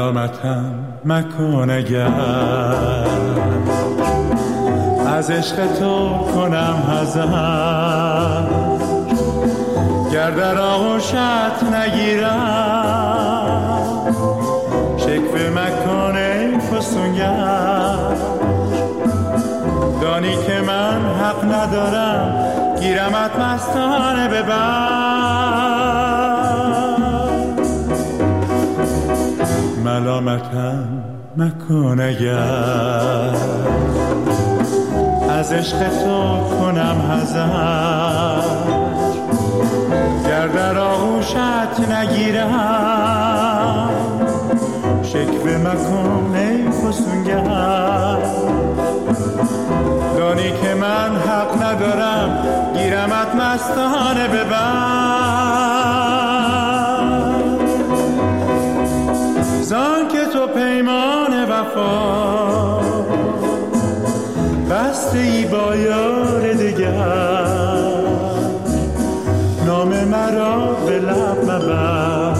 ملامتم مکن اگر از عشق تو کنم حذر، گر در آغوشت نگیرم شکوه مکن ای فسونگر. دانی که من حق ندارم گیرمت مستانه ببر. ملامتم مکن اگر از عشق تو کنم حذر، گر در آغوشت نگیرم شکوه مکن ای فسونگر. دانی که من حق ندارم گیرمت مستانه ببر. زان که تو پیمان وفا بسته ای با یار دگر، نام مرا به لب مبر.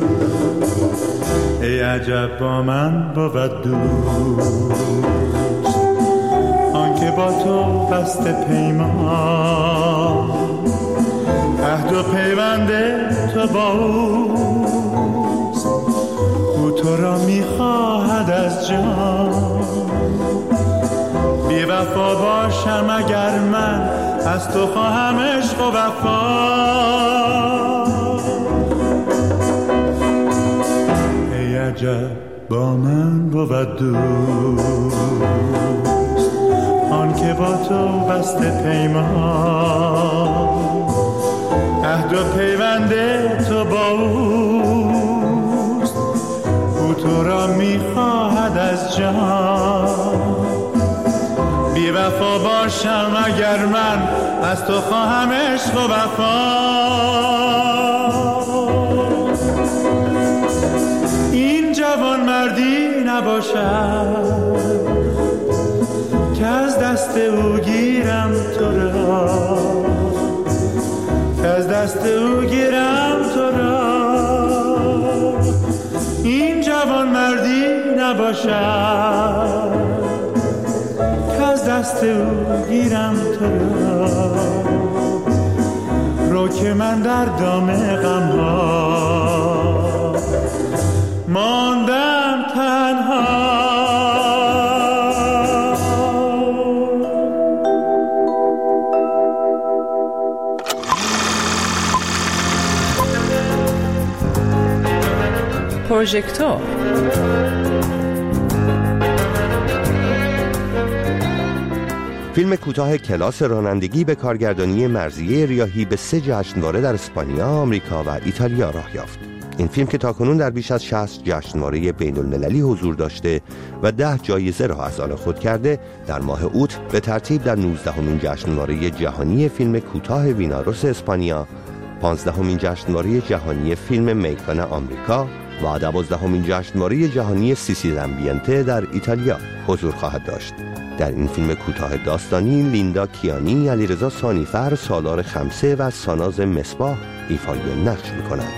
ای عجب با من بود دوست آنکه با تو بسته پیمان، عهد و پیوند تو با اوست، او تو را میخواهد از جان. بی وفا باشم اگر من از تو خواهم عشق و وفا. ای عجب با من بود دوست آن که با تو بسته پیمان، عهد و پیوند تو با اوست، او تو را میخواهد از جان. بی وفا باشم اگر من از تو خواهم عشق و وفا. این جوان مردی نباشد که از دست او گیرم تو را، که از دست او گیرم تو را. این جوان مردی نباشد که از دست او گیرم تو را. رو که من در دام غم ها ماندم تنها. پروژکتور فیلم کوتاه کلاس رانندگی به کارگردانی مرضیه ریاحی به 3 جشنواره در اسپانیا، آمریکا و ایتالیا راه یافت. این فیلم که تاکنون در بیش از 60 جشنواره بین المللی حضور داشته و 10 جایزه را از آن خود کرده، در ماه اوت به ترتیب در 19مین جشنواره جهانی فیلم کوتاه ویناروس اسپانیا، 15مین جشنواره جهانی فیلم میکان آمریکا و 12مین جشنواره جهانی سیسیل امبینته در ایتالیا حضور خواهد داشت. در این فیلم کوتاه داستانی لیندا کیانی، علیرضا ثانیفر، سالار خمسه و ساناز مصباح ایفای نقش می‌کنند.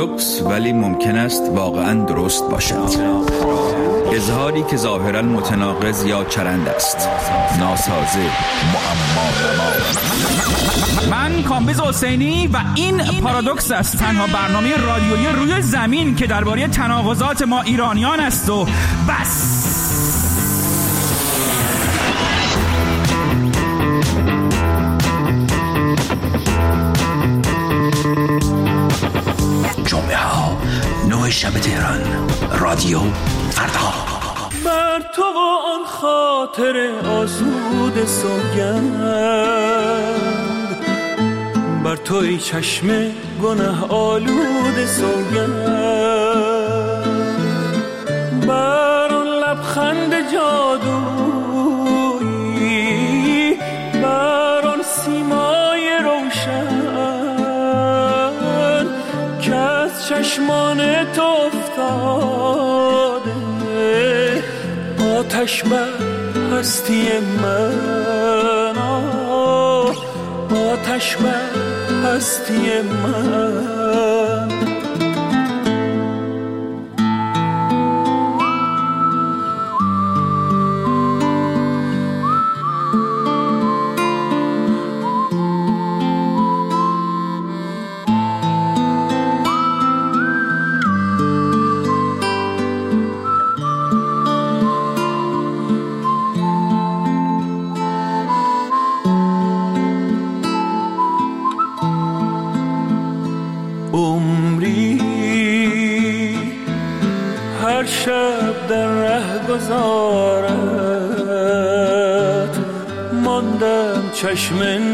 پارادوکس ولی ممکن است واقعاً درست باشد. اظهاری که ظاهراً متناقض یا چرند است. ناسازه، معما. من کامبیز حسینی و این پارادوکس است، تنها برنامه رادیویی روی زمین که درباره تناقضات ما ایرانیان است و بس. جمعه ها 9 شب تهران، رادیو فردا. بر تو و آن خاطر آسود سوگند، بر تو ای چشم گناه آلود سوگند، بر آن لبخند جادویی، بر آن سیمای روشن که از چشمان تو افتاده، آتش بر هستی من، آتش بر هستی من. هر شب در ره گذارت، ماندم چشم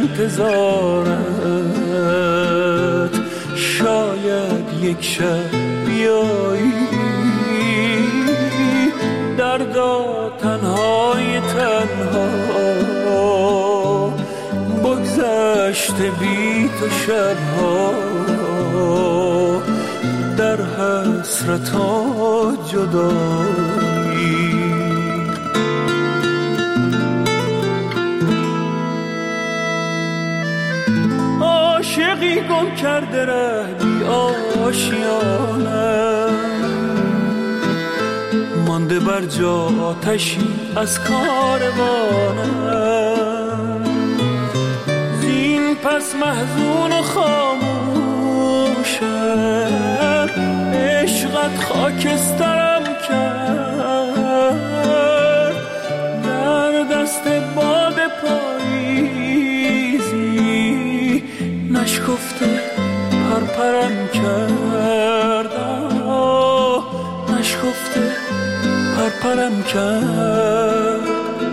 انتظارت، شاید یک شب بیایی دردا تنهای تنها، بگذشته بی تو شبها در حسرت و جدایی. عاشقی گم کرده ره بی آشیانم، مانده بر جا آتشی از کاروانم، زین پس محزون و خاموشم، عشقت خاکسترم کرد، در دست باد پاییزی نشکفته پرپرم کرد، نشکفته پرپرم کرد.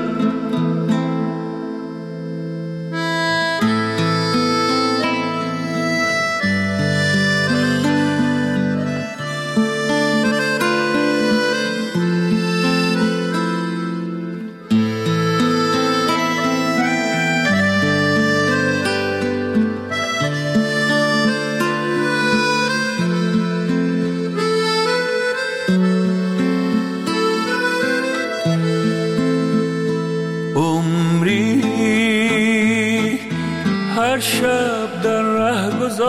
هر شب در ره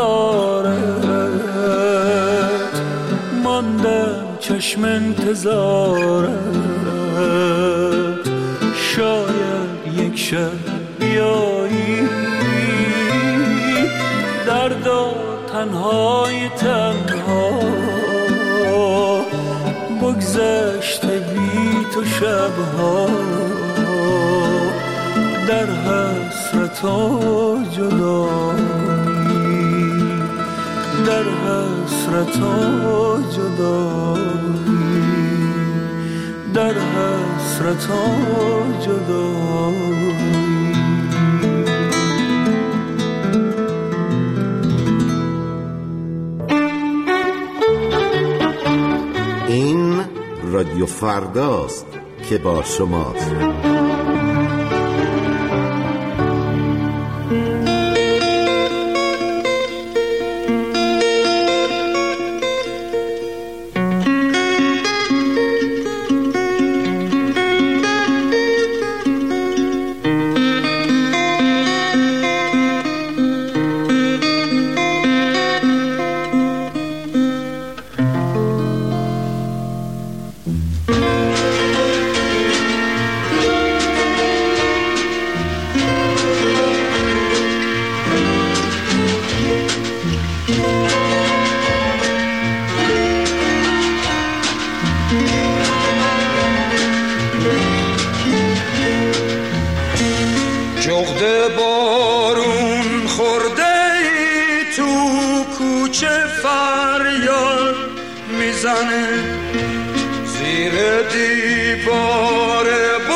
گذارت، ماندم چشم انتظارت، شاید یک شب بیایی دردا تنهای تنها، بگذشته بی تو شبها در حسرت و جدایی، در حسرت و جدایی، در حسرت و جدایی. این رادیو فرداست که با شماست. جغد بارون خورده ای تو کوچه فریاد میزنه، زیر دیوار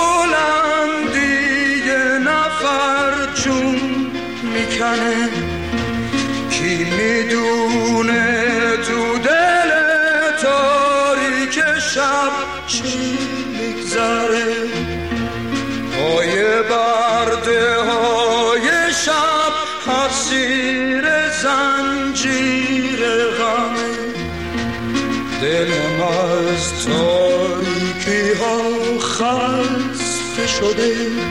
بلندی یه نفر جون میکنه. کی میدونه تو دل تاریک شب چی میگذره، پای برده های شب اسیر زنجیر غمه. دلم از تاریکی ها خسته شده،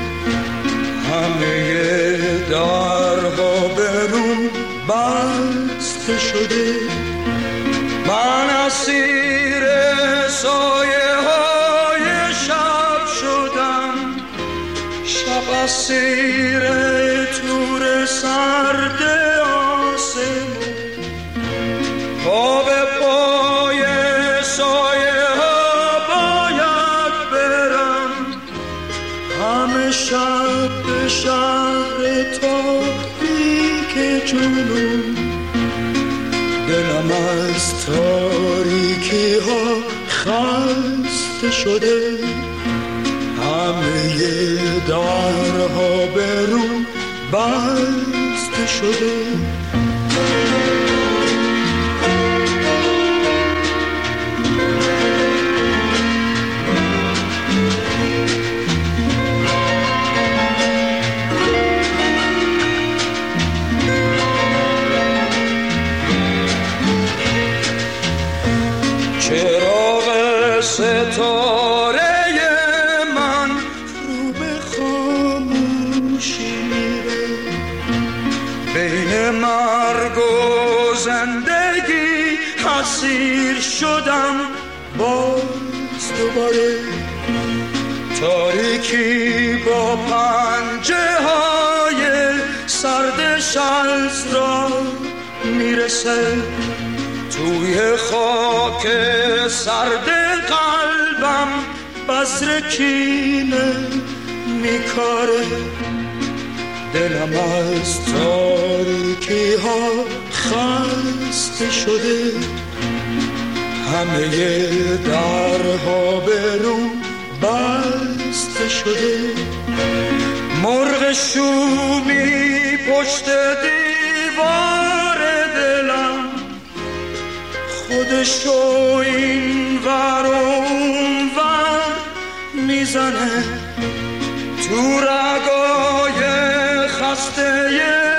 همه درها به روم بسته شده. من اسیر سایه های شب شدم، شب اسیر تور سرد آسمون. پا به پای سایه ها باید برم، همه شب به شهر تاریک جنون. دلم از تاریکی ها خسته شده، همه درها به روم بسته شده. چراغ ستاره من رو به خاموشی میره، بین مرگ و زندگی اسیر شدم باز دوباره. تاریکی با پنجه های سردش از را میرسه، توی خاک سرد قلبم بذر کینه میکاره. دلم از تاریکی ها خسته شده، همه درها به روم بسته شده. مرغ شومی پشت دیوار دلم، خودشو این ور اون ور میزنه. تو رگای خسته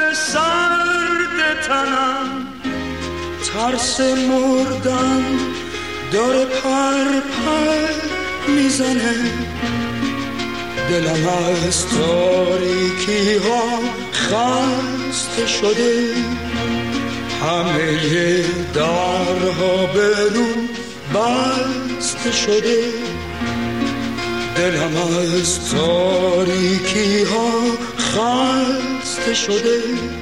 سرد تنم ترس مردن داره پر پر میزنه. دلم از تاریکی ها خسته شده، همه درها به روم بسته شده. دلم از تاریکی ها خسته شده.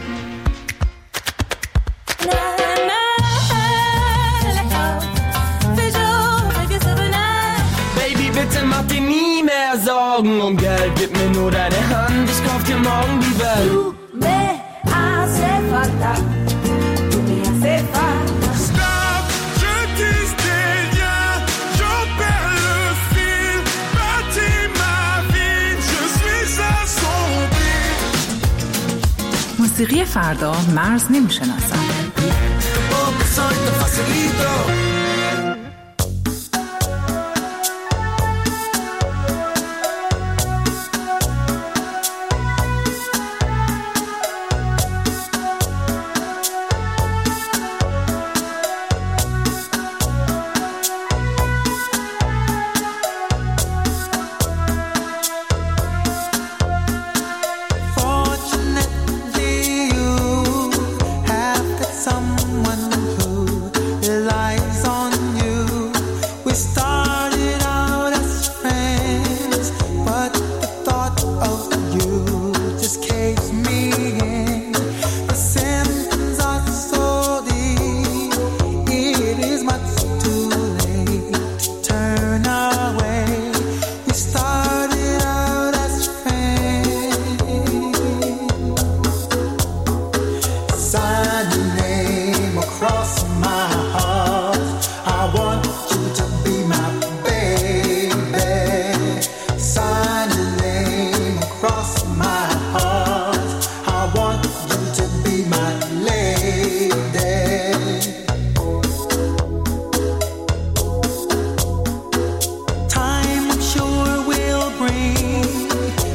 Baby, bitte mach dir nie mehr Sorgen um Geld, gib mir nur deine Hand, ich kauf dir morgen die Welt. Du me hace falta, tu me hace falta. Stop, je dis rien, j'en perds le fil, bâtis ma vie, je suis assombri. موسیقی فردا مرز نمیشناسد. Someone who relies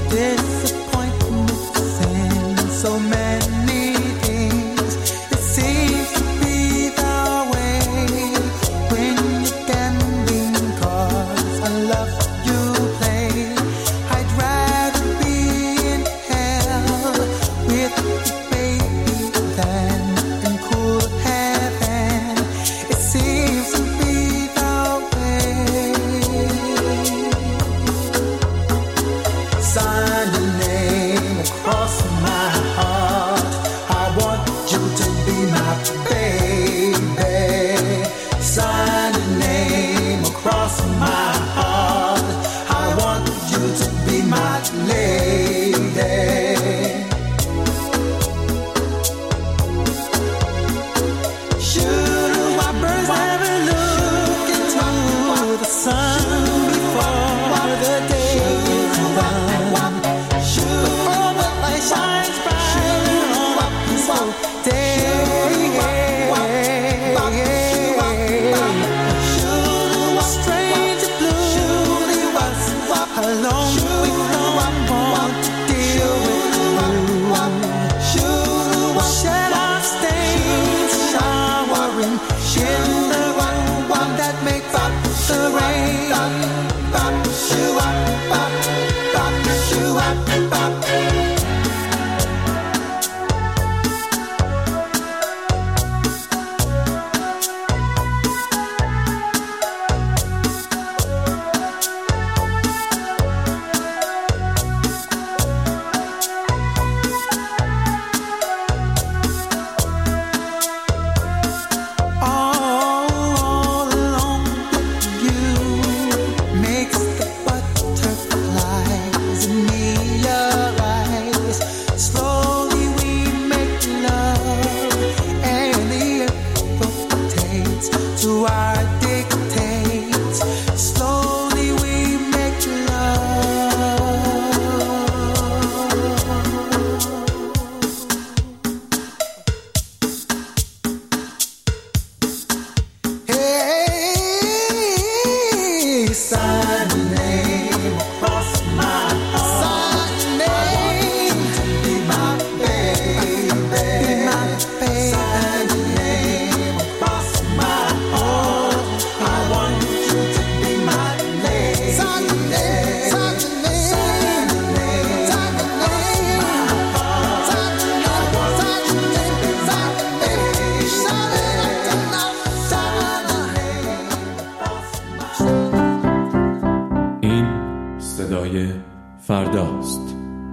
فرداست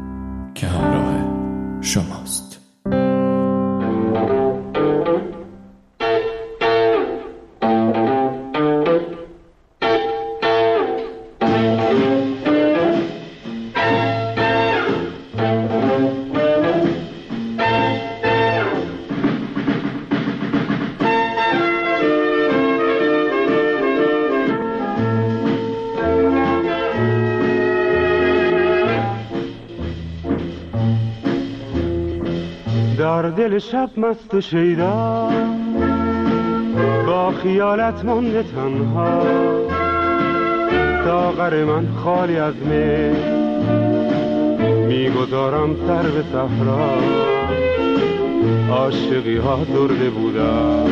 که همراه شماست. در دل شب مست و شیدا با خیالت مانده تنها، ساغر من خالی از می میگذارم سر به صحرا. عاشقی ها درده بودن،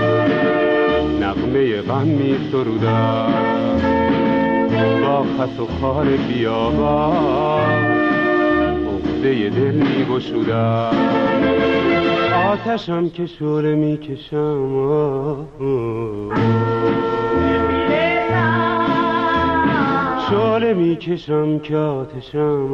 نغمه غم می سرودن، با خس و خار بیابان عقده دل می گشودن. آتشم که شعله می کشم، شعله می کشم که آتشم.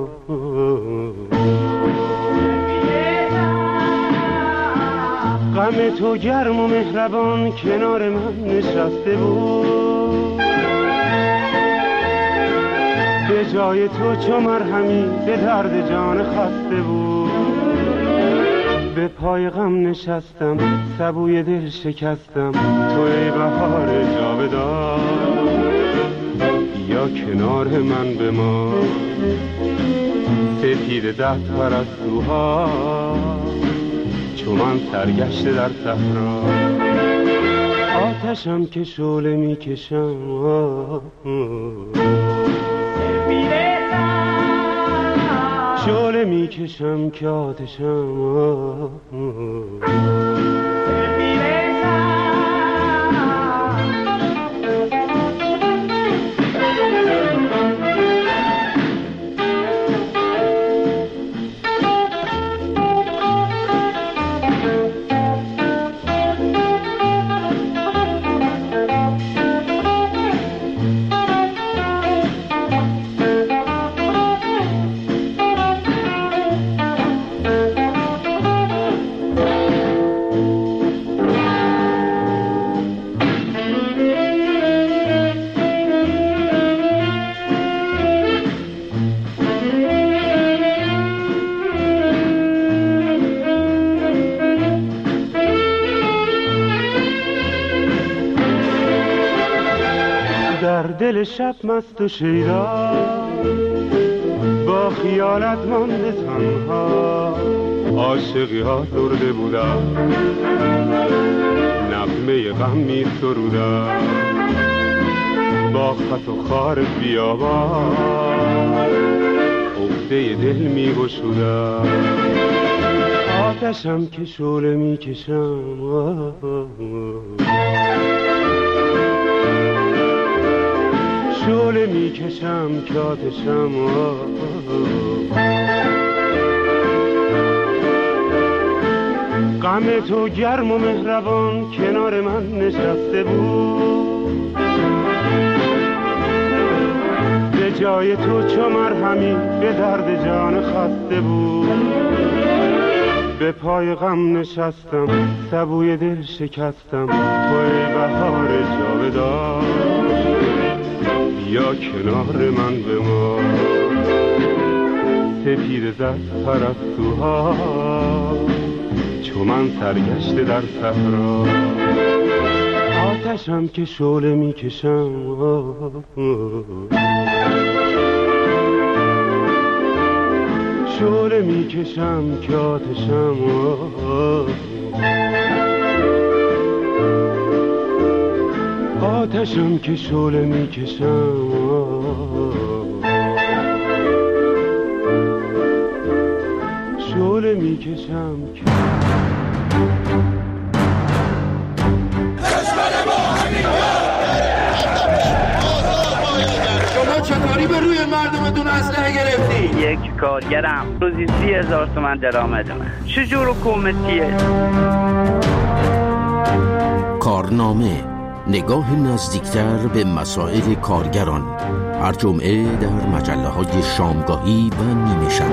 غم تو گرم و مهربان کنار من نشسته بود، به جای تو چو مرهمی به درد جان خسته بود. به پای غم نشستم سبوی دل شکستم، تو ای بهار جاودان یا کنار من بمان. سپید دست پرستوها چو من سرگشته در صحرا. آتشم که شعله می کشم، شعله میکشم که آتشم دل شب مست و شیدا با خیالت مانده تنها عاشقی ها درده بودم نغمه غم می سرودم با خط و خار بیابان عقده دل می گشودم آتشم که شعله می کشم شعله می کشم که آتشم غم تو گرم و مهربان کنار من نشسته بود به جای تو چو مرهمی به درد جان خسته بود به پای غم نشستم سبوی دل شکستم تو ای بهار جاودان یا کنار من بمان سپید زد پرستوها چو من سرگشته در صحرا آتشم که شعله می کشم شعله می کشم که آتشم آتشم که شعله می کشم شعله می کشم شما چطوری به روی مردمتون اسلحه گرفتی؟ یک کارگرم روزی 30,000 تومان درآمدمه. چجور حکومتیه؟ کارنامه، نگاه نزدیکتر به مسائل کارگران، هر جمعه در مجله‌های شامگاهی و نیمه شب.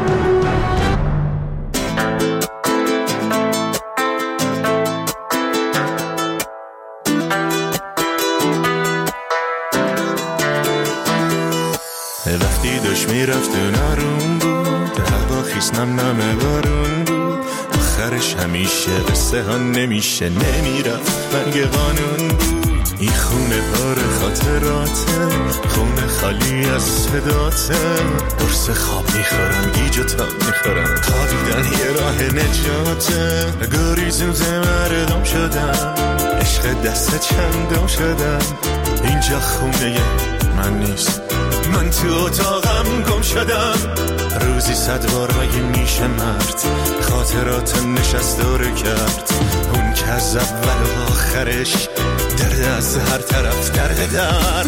وقتی داشت میرفت و نارون بود هوا خیس نم بارون بود آخرش همیشه قصه ها نمیشه نمیرفت رنگ قانون بود این خونه پر خاطراته خونه خالی از صداته قرص خواب میخورم گیج و تاب میخورم خوابیدن یه راه نجاته گریزوزه مردم شدم عشق دست چندم شدم اینجا خونه من نیست من تو اتاقم گم شدم روزی 100 بار مگه میشه مرد خاطراتم نشست دوره کرد اون که از اول و آخرش درد از هر طرف درد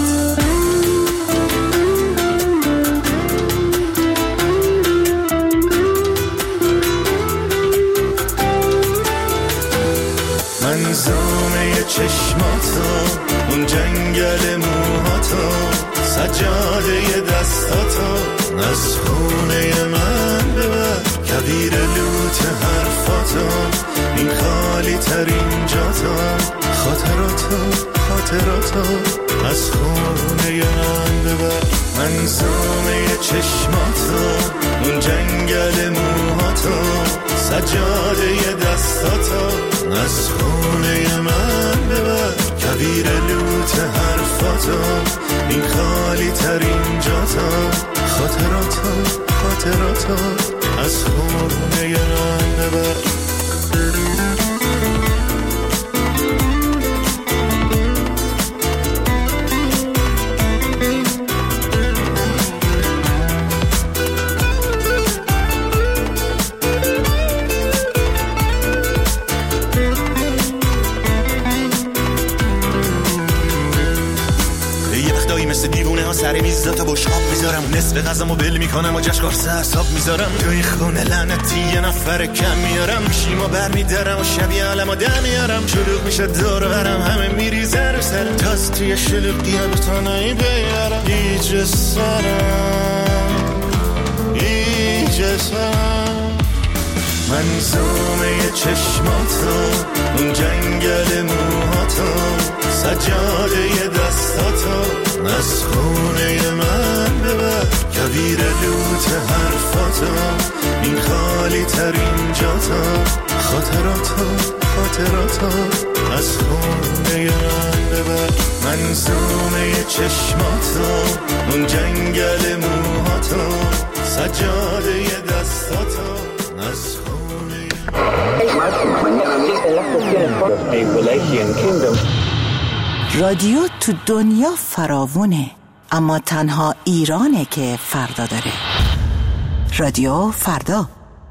منظومه چشماتو اون جنگل موهاتو سجاده دستاتو از خونه من ببر کبیر لوت حرفاتو این خالی ترین جاتو خاطراتو از خونه من ببر منظومه چشماتو اون جنگل موهاتو سجاده دستاتو از خونه من ببر کبیر لوت حرفاتو این خالی ترین جاتو خاطراتو از خونه من ببر سر میز تا بشقاب میذارم، نصف غذامو بل میکنم و جشن قرص حساب میذارم. تو این خونه لعنتی یه نفر کم میارم، شیما برمیدارم و شبیه عالمو در میارم. شلوغ میشه دور برم، همه میریزه رو سرم، تاز توی شلوغی ها بتونایی بیارم. ایجه سرم منظومه چشماتو، اون جنگل موهاتو، سجاده دستاتو از خونه من ببر. کبیر لوت حرفاتو، این خالی ترین جاتو، خاطراتو از خونه من ببر. منظومه چشماتو، اون جنگل موهاتو، سجاده دستاتو از خونه. رادیو تو دنیا فراوونه، اما تنها ایرانه که فردا داره. رادیو فردا.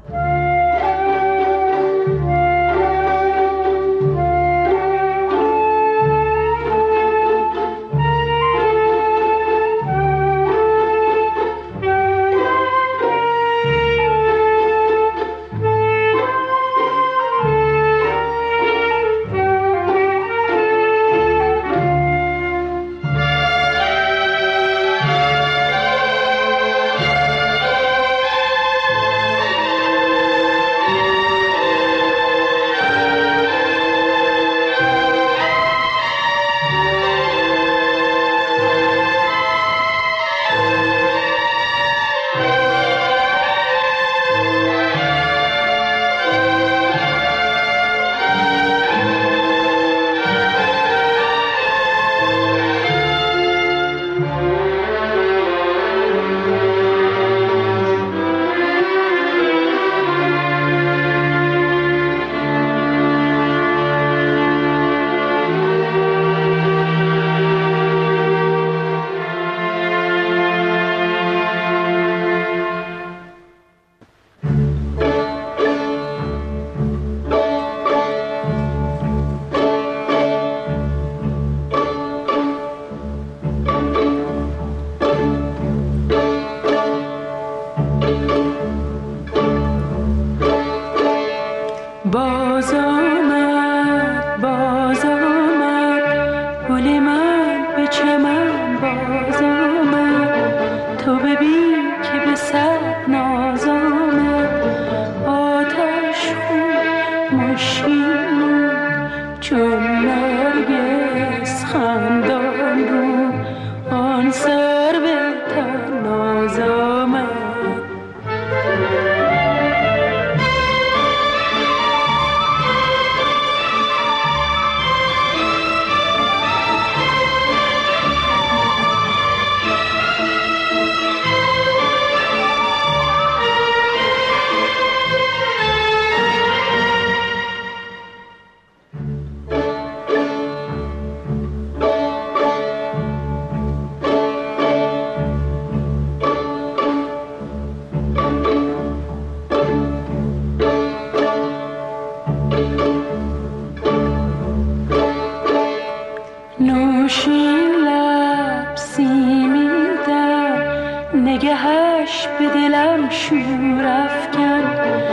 نگهش به دلم شور افکن،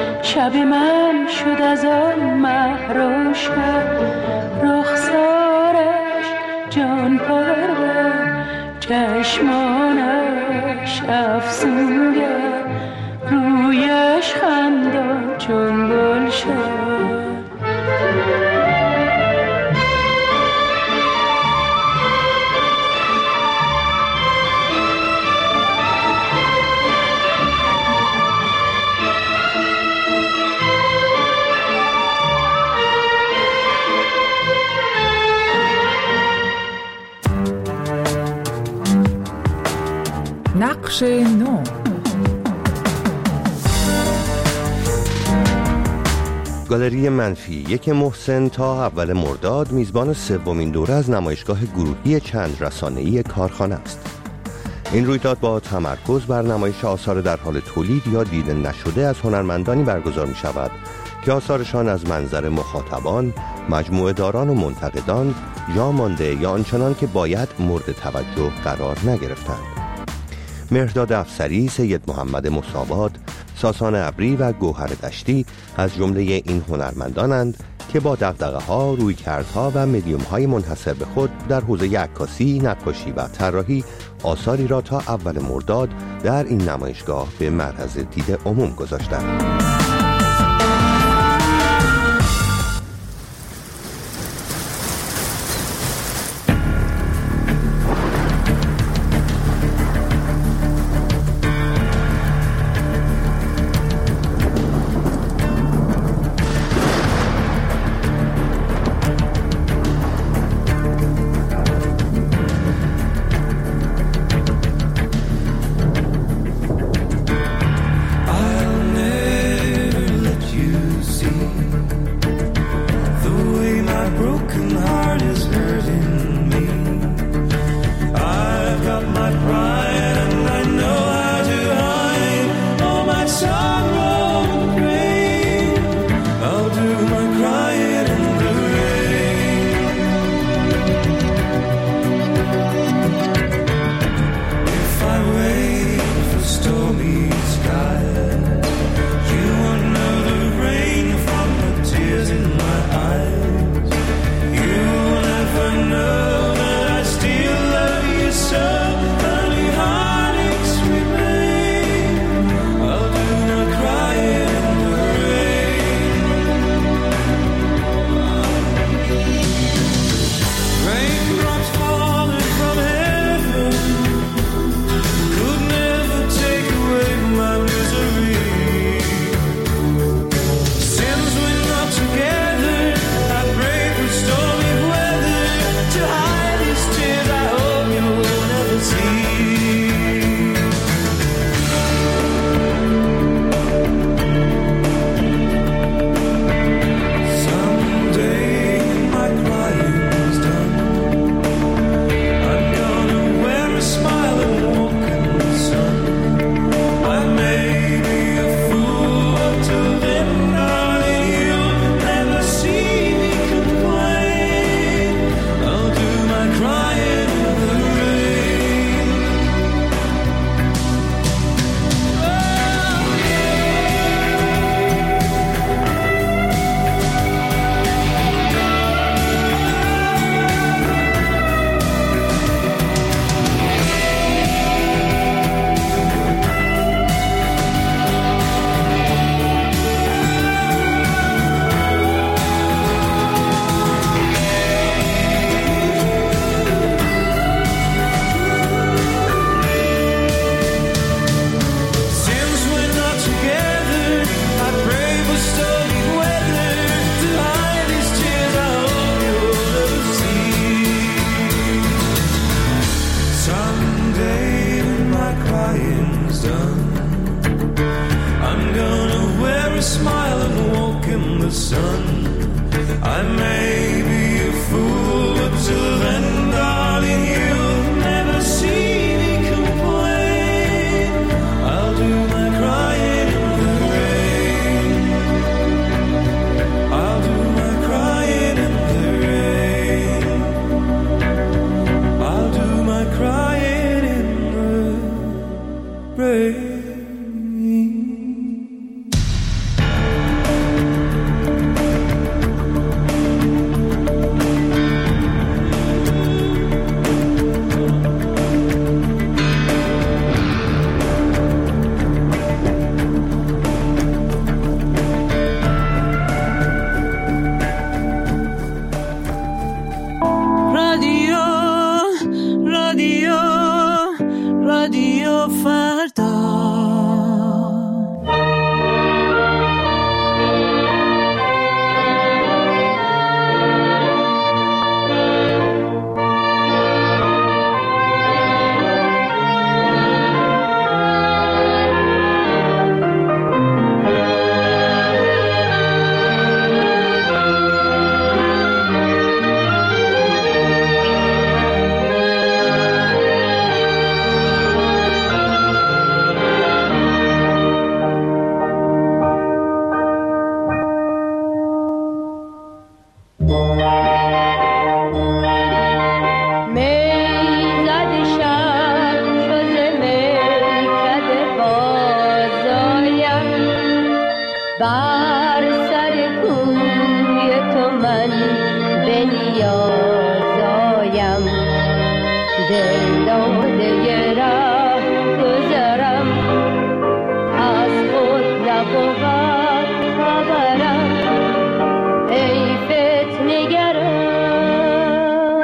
شب من شد از آن مه روشن، رخسارش جان پرور، چشمانش افسونگر، رویش خندان چون گلشن. نقش نو. گالری منفی 1 محسن تا اول مرداد میزبان سومین دوره از نمایشگاه گروهی چند رسانه‌ای کارخانه است. این رویداد با تمرکز بر نمایش آثار در حال تولید یا دیده نشده از هنرمندانی برگزار می شود که آثارشان از منظر مخاطبان، مجموعه داران و منتقدان جا مانده یا آنچنان که باید مورد توجه قرار نگرفتند. مهرداد افسری، سید محمد مصابات، ساسان ابری و گوهر دشتی از جمله این هنرمندانند که با دغدغه‌ها، رویکردها و مدیوم‌های منحصر به خود در حوزه عکاسی، نقاشی و طراحی آثاری را تا اول مرداد در این نمایشگاه به معرض دید عموم گذاشتند. بر سر کوی تو من به نیاز آیم، دل داده راه گذرم، از خود نبود خبرم، ای فتنه‌گران.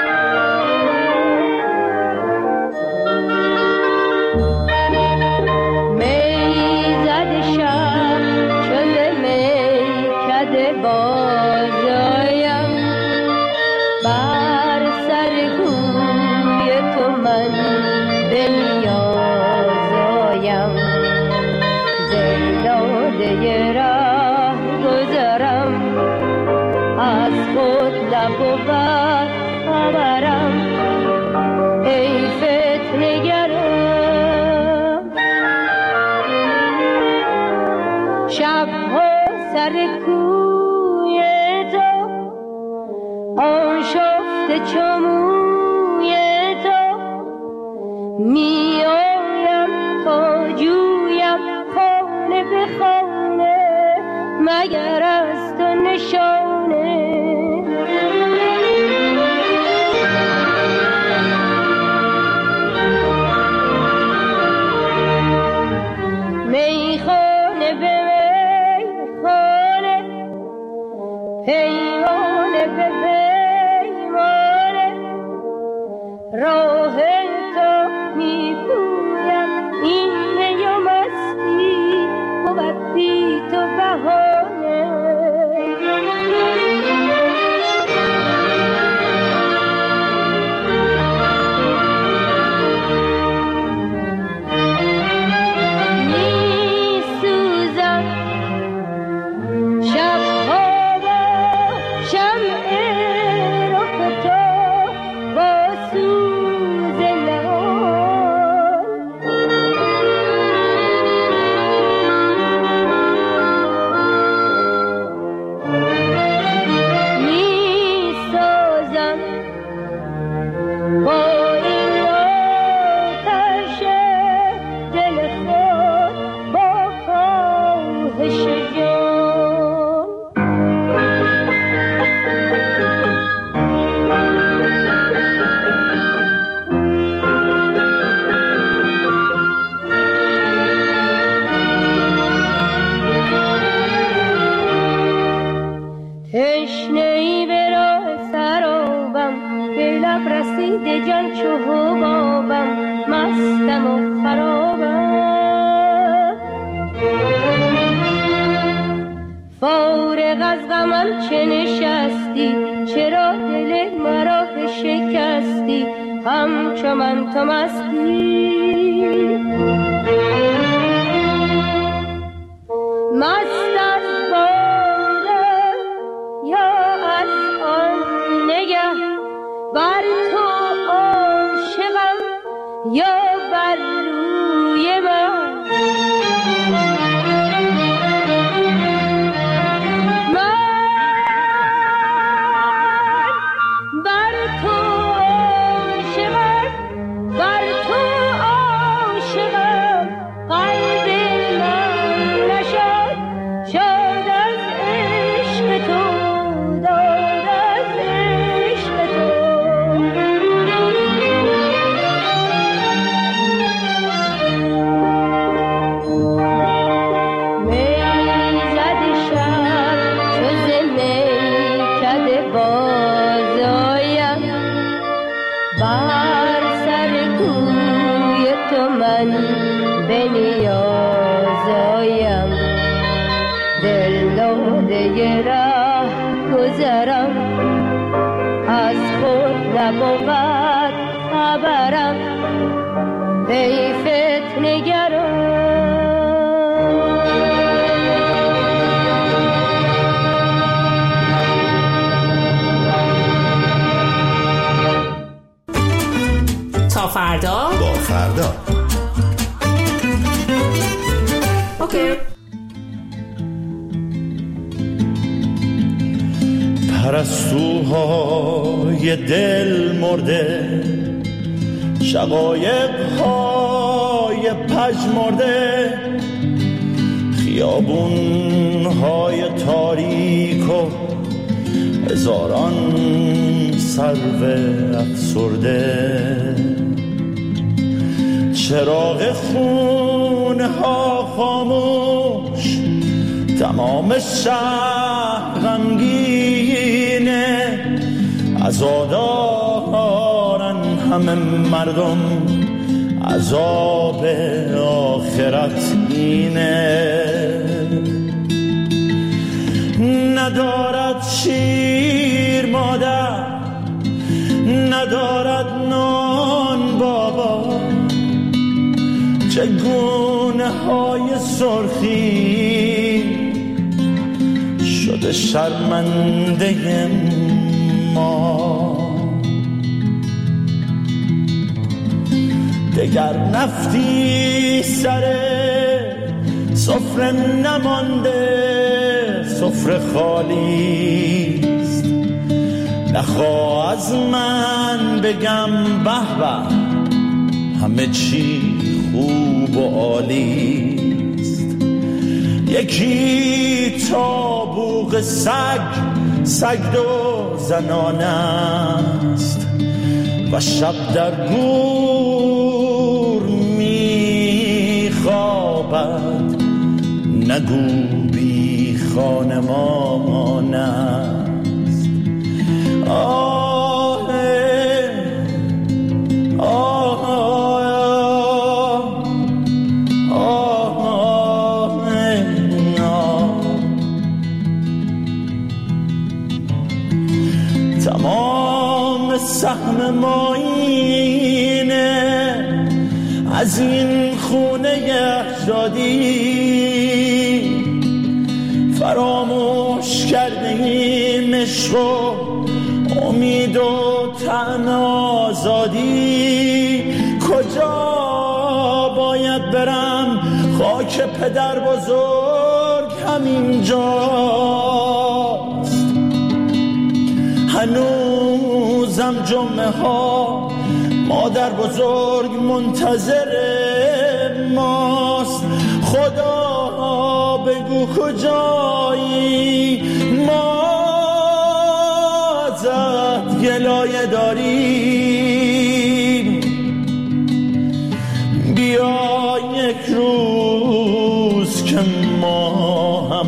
میزد شب چون میکده باز آیم، بر سر کوی تو من به نیاز آیم، دل داده راه گذرم، از خود نبود خبرم، ای فتنه‌گران. شبها سر کوی تو، آن شفته چموی تو، می آیم تا جویم خانه به خانه، مگر از تو نشانه. میخانه به میخانه، پیمانه به پیمانه، راه تو میپویم، این می و مستی بود بی تو بهانه. میسوزم شبها با شمع رخ تو، با سوز نهان. میسازم با این آتش دل خود، با خواهش جان. تشنه‌ای به راه سرابم، به لب رسیده جان چو حبابم، مستم و خرابم. فارغ از غمم چه نشستی، چرا دل مرا شکستی، همچو من تو مستی. مست از باده یا از آن نگه، بر تو عاشقم یا بر روی من. بر سر کوی تو من به نیاز آیم، دل داده راه گذرم، از خود نبود خبرم، ای فتنه‌گران. تا فردا با فردا. اوکی. پرستوهای دل مرده، شقایق‌های پژمرده، خیابون شبهای تاریک و هزاران سرو افسرده، چراغ خونه ها خاموش، تمام شهر غمگینه، عزادارن همه مردم، عذاب آخرت اینه. ندارد شیر مادر، ندارد نان بابا، چگونه های سرخی شده شرمنده ما. دگر نفتی سر سفره نمانده، سفره خالیست. نخواه از من بگم به به، همه چی خوب و عالیست. یکی تابوق سگ دو زنانه است و شب در گور میخوابد، نگو بی خانمان است. آه آه تمام سهم ما اینه، از این خونه احشادی فراموش کرده ایم عشق و امید و طعم آزادی. کجا باید برم؟ خاک پدر بزرگ همینجاست. هنوزم جمعه ها مادر بزرگ منتظر ماست. خدا بگو کجایی، ما ازت گلایه داریم. بیا یک روز که ما هم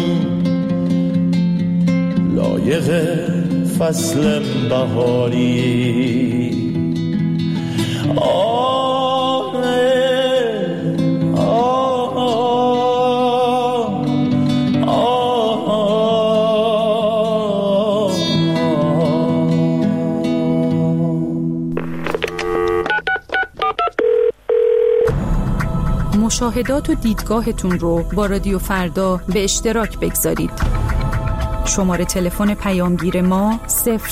لایق فصل بهاری. مشاهدات و دیدگاهتون رو با رادیو فردا به اشتراک بگذارید. شماره تلفن پیامگیر ما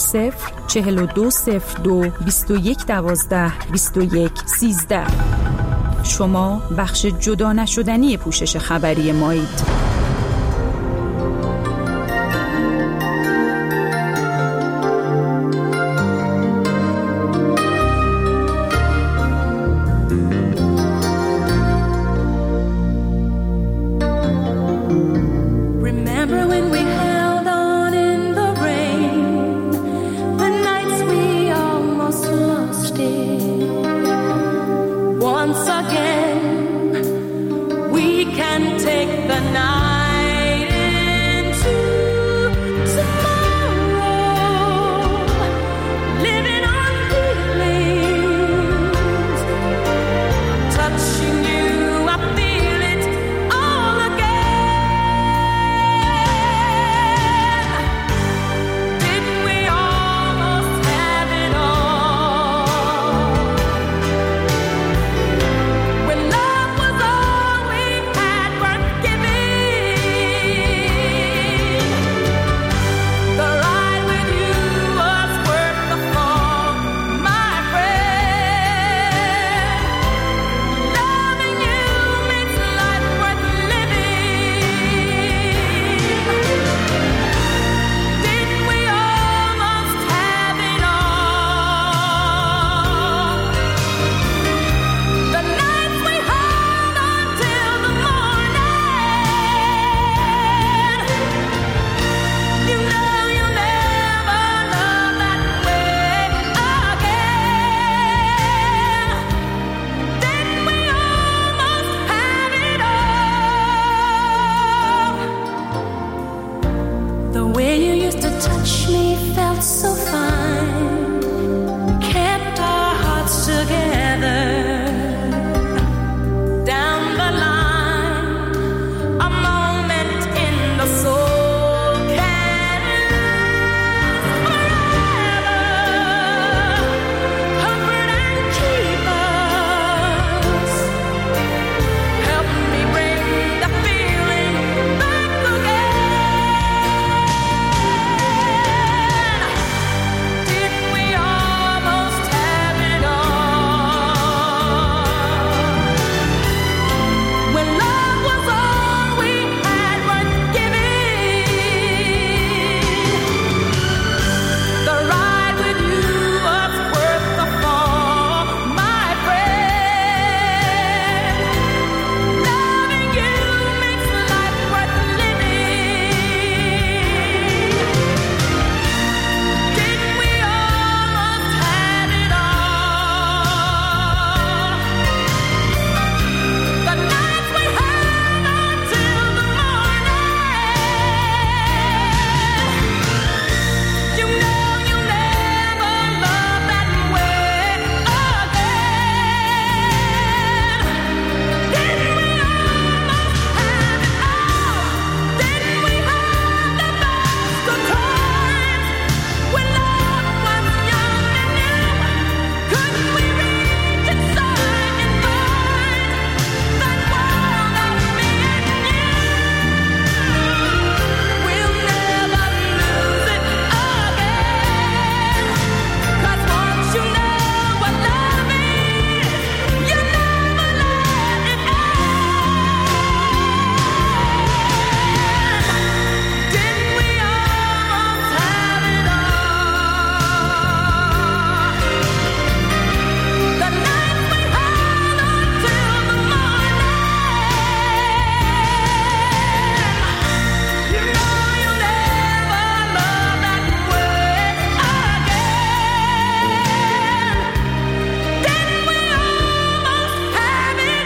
004202 2112 2113. شما بخش جدا نشدنی پوشش خبری مایید. touch me felt so fine, kept our hearts together. Down the line, a moment in the soul can forever comfort and keep us. Help me bring the feeling back again. Did we almost have it all? When love was all we had worth giving, the ride with you was worth the fall, my friend. Loving you makes life worth living. Did we almost have it all? The nights we hung on till the morning. You know you'll never love that way again. Did we almost have it all? Did we have the best of times when love was young and new? Couldn't we reach inside and find that world of me and you? We'll never lose it again. 'Cause once you know what love is, you never let it end. Did we almost have it all? The nights we hung on till the morning. You know you'll never love that way again. Did we almost have it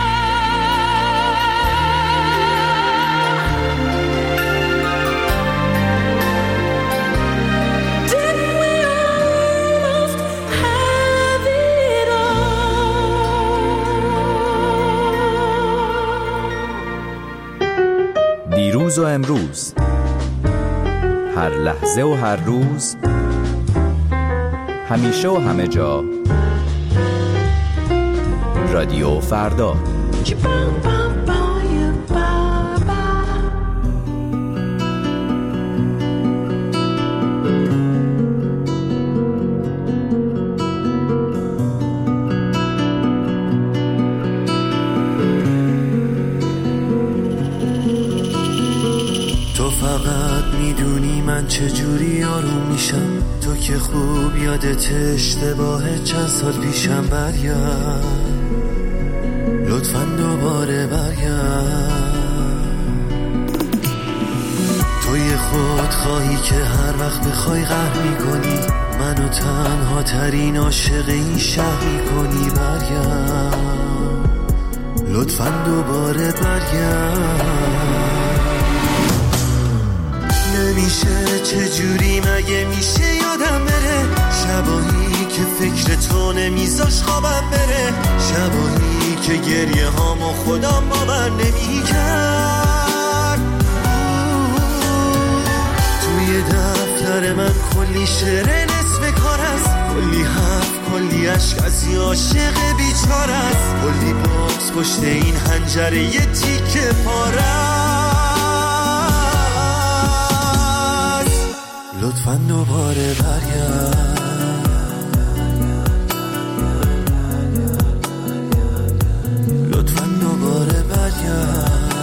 all? Did we almost have it all? دیروز و امروز، هر لحظه و هر روز، همیشه و همه جا، رادیو فردا. تو فقط میدونی من چجوری آروم میشم، تو که خوب یادت اشتباه چند سال پیشم. برگرد لطفاً دوباره برگرد. توی خود خواهی که هر وقت بخوای قهر میکنی، منو تنها ترین عاشق این شهر میکنی. برگرد لطفاً دوباره برگرد. نمیشه چجوری مگه میشه یادم بره، شبایی که فکر تو نمیذاش خوابم بره، شبایی که گریه هامو خودم باور نمیکرد. توی دفتر من کلی شعر نصف کار است، کلی حرف کلی عشق از یه عاشق بیچاره است، کلی باکس پشت این حنجره یه تیکه پاره. لطفاً دوباره برگرد. لطفاً دوباره برگرد.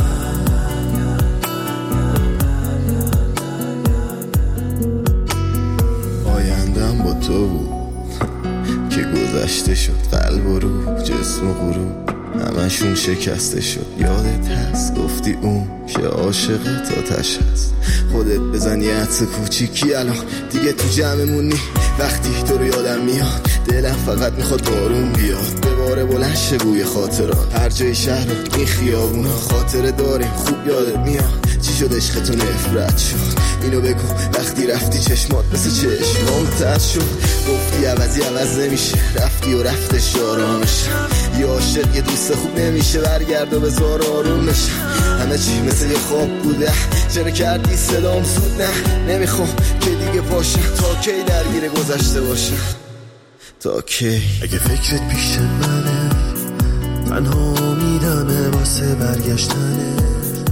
آیندم با تو بود که گذشته شد، قلب و روح جسم و غروب همشون شکسته شد. یادت هست گفتی اون که عاشقت آتش هست. خودت بزن یه عطس کوچیکی الان دیگه تو جمعمونی. وقتی تو رو یادم میاد دلم فقط میخواد بارون بیاد، به باره بلند شه بوی خاطرات. هر جای شهر و این خیابونا خاطره داریم خوب یادت میاد. چی شد عشقتون نفرت شد؟ اینو بگو وقتی رفتی چشمات مثل چشمام تر شد. گفتی عوضی عوض نمیشه، رفتی و رفتش آرامش. یه عاشق یه دوست خوب نمیشه، برگرد و بذار آرومش. همه چی مثل یه خواب بوده، چرا کردی صدام زود؟ نه نمیخوام که دیگه پاشم، تا کی درگیر گذشته باشم؟ تا کی؟ اگه فکرت پیش منه تنها امیدمه واسه برگشتنت.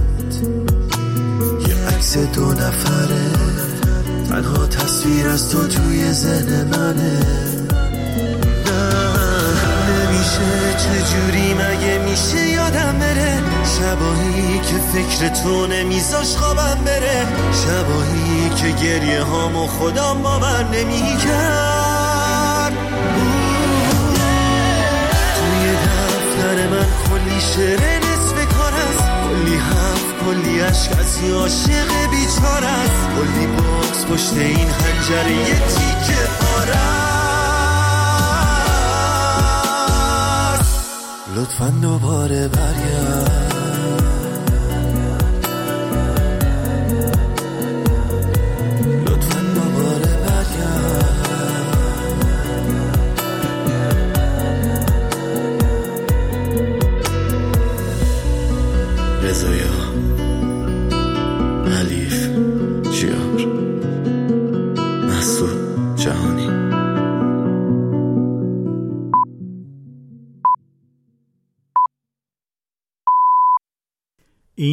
یه عکس 2 نفره تنها تصویر از تو توی ذهن منه. نمیشه چجوری مگه میشه یادم بره؟ شبایی که فکر تو نمیذاش خوابم بره، شبایی که گریه هامو خودم باور نمیکرد. توی دفتر من کلی شعر نصف کار است، کلی حرف کلی عشق از یه عاشق بیچاره است، کلی باکس پشت این حنجره یه تیکه پاره است. لطفاً دوباره برگرد، لطفاً دوباره برگرد. رضایا